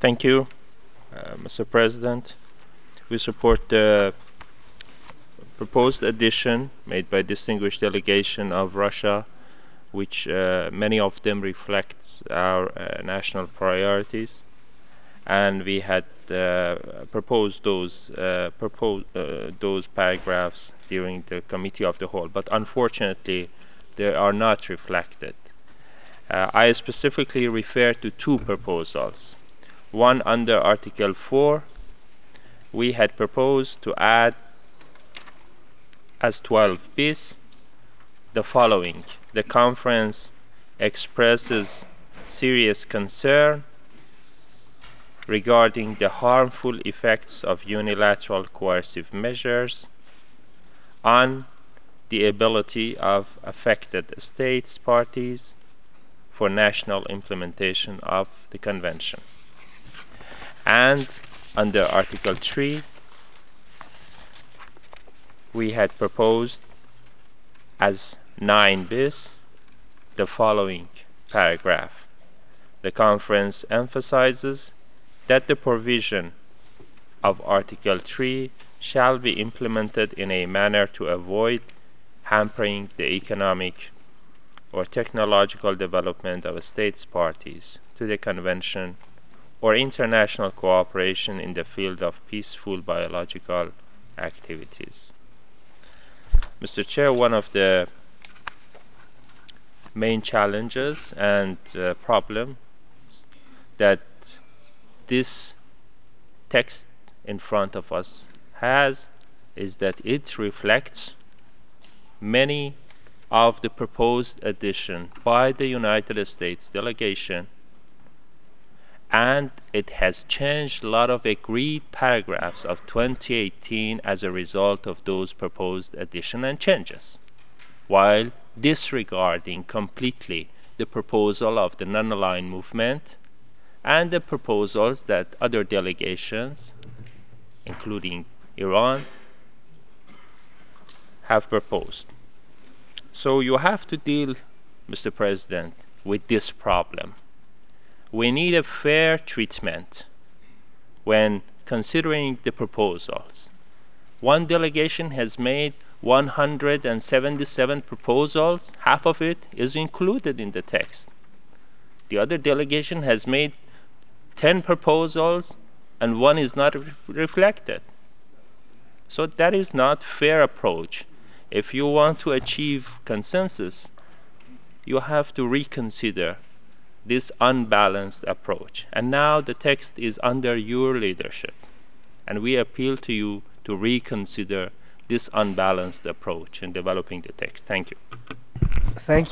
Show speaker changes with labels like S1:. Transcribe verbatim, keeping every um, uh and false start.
S1: Thank you, uh, Mister President. We support the proposed addition made by distinguished delegation of Russia, which uh, many of them reflects our uh, national priorities, and we had uh, proposed those uh, propose, uh, those paragraphs during the committee of the whole, but unfortunately they are not reflected. Uh, I specifically refer to two proposals. One under Article four, we had proposed to add as twelve bis the following: the conference expresses serious concern regarding the harmful effects of unilateral coercive measures on the ability of affected states parties for national implementation of the convention. And under Article three, we had proposed as nine bis the following paragraph: the conference emphasizes that the provision of Article three shall be implemented in a manner to avoid hampering the economic or technological development of states parties to the convention or international cooperation in the field of peaceful biological activities. Mister Chair, one of the main challenges and uh, problems that this text in front of us has is that it reflects many of the proposed addition by the United States delegation, and it has changed a lot of agreed paragraphs of twenty eighteen as a result of those proposed addition and changes, while disregarding completely the proposal of the non-aligned movement and the proposals that other delegations, including Iran, have proposed. So you have to deal, Mister President, with this problem. We need a fair treatment when considering the proposals. One delegation has made one hundred seventy-seven proposals. Half of it is included in the text. The other delegation has made ten proposals and one is not re reflected. So that is not fair approach. If you want to achieve consensus, you have to reconsider this unbalanced approach. And now the text is under your leadership, and we appeal to you to reconsider this unbalanced approach in developing the text. Thank you.
S2: Thank